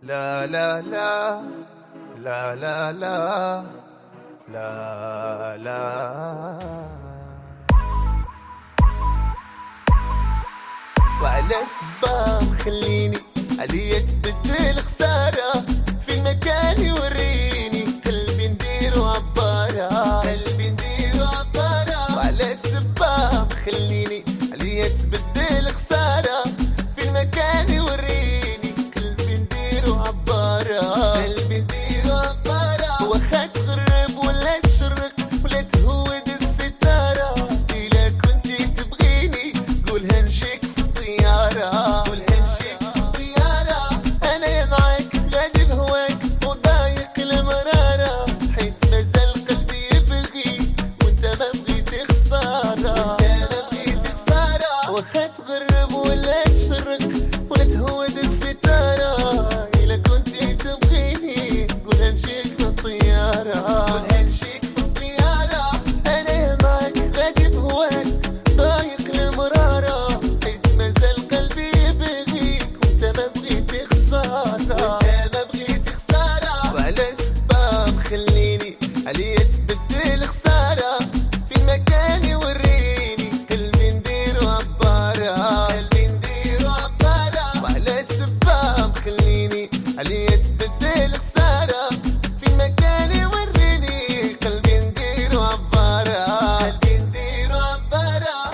لا لا لا لا لا لا لا لا. وعلى سباب خليني عليا تبدل خسارة في مكان يوريني قلبي نديرو عبارة قلبي نديرو عبارة. وعلى سباب خليني عليا تبدل خسارة في مكان يوريني قلبي نديرو عبارة قلبي نديرو عبارة. واخا تغرب ولا تشرق ولا تهود الستارة إلا كنتي تبغيني قولها نجيك في الطيارة قولها نجيك في الطيارة. أنا معاك غادي بهواك وضايق المرارة حيت مازال قلبي يبغي وانت ما بغيتي خسارة وانت ما بغيتي خسارة. واخا تغرب ولا تشرق ولا تهود الستارة إلا كنتي تبغيني قولها نجيك في الطيارة قولها نجيك في الطيارة. أنا معاك غادي بهواك ضايق المرارة حيت مازال قلبي يبغيك وانت ما بغيتي خسارة وانت ما بغيتي خسارة. وعلى سباب خليني عليا تبدل خسارة في مكان يوريني قلبي نديرو عبارة قلبي نديرو عبارة. وعلى سباب خليني عليا تبدل خسارة في مكان يوريني قلبي نديرو عبارة قلبي نديرو عبارة.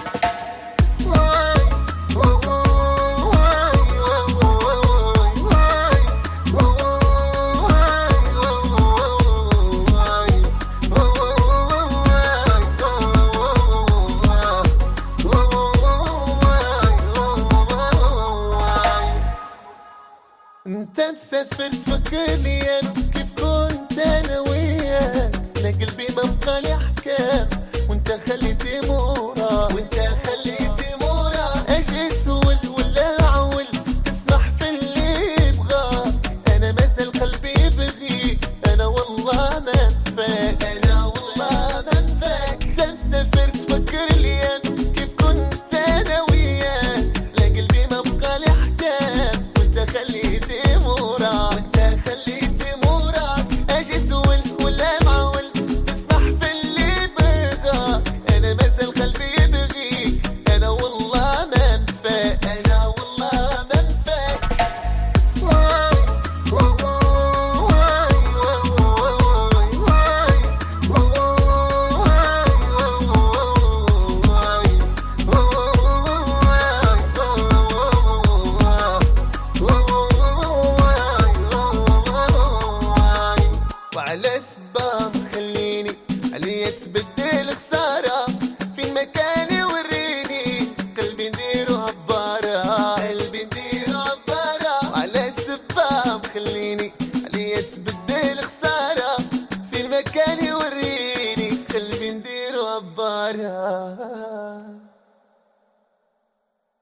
انت مسافر تفكر لي انا كيف كنت انا وياك. انا قلبي ما بقالي احكام وانت خليتي مورا وانت خليتي مورا. اجي سول ولا اعول تسمح في اللي يبغاك. انا مازال قلبي يبغيك انا والله ما نفاك انا والله ما نفاك. انت مسافر تفكر لي انا كيف كنت انا وياك. لا قلبي ما بقالي احكام وانت خليتي مورا وانت خليتي مورا. اجي سول ولا معول تسمح في اللي يبغاك. انا مازال قلبي يبغيك انا والله ما نفاك انا والله ما نفاك. وعلى سباب خليني عليا تبدل خسارة في مكان يوريني قلبي نديرو عبارة قلبي نديرو عبارة. وعلى سباب خليني عليا تبدل خسارة في المكان يوريني قلبي نديرو عبارة.